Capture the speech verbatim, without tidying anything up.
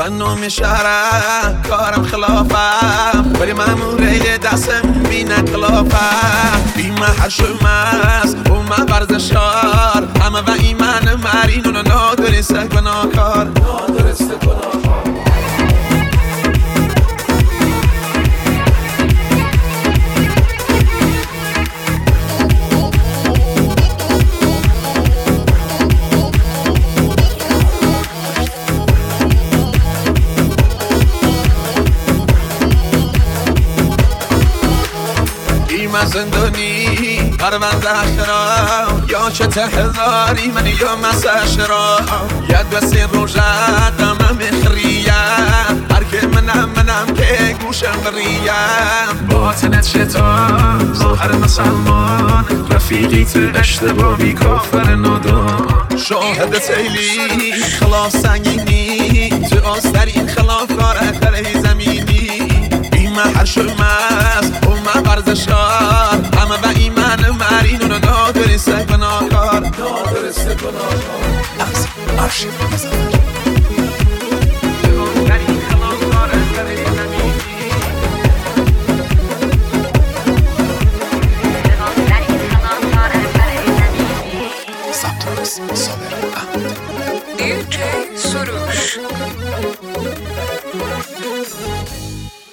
خانم شهرم کارم خلافم ولی ماموره دستم بینه کلافم بیمه هر شماست و من ورزشار همه و ایمان مرینون نادرسته گناهکار نادرسته گناهکار من زندانی پرونده اخرام یا چه ته هزاری من یا مسشرام ید بسی روژت دمم خریم هر که منم منم که گوشم بریم باطنت شیطان ظاهر مسلمان رفیقی تو اشتباهی کافر نادان شاهد سیلی خلاف سنگینی تو آسترین خلاف کار اخره زمینی ایمه هر شمست و من ورزشار همه و ایمان مرینون نادرسته گناهکار نادرسته گناهکار نقص عرش مزفر دی جی سروش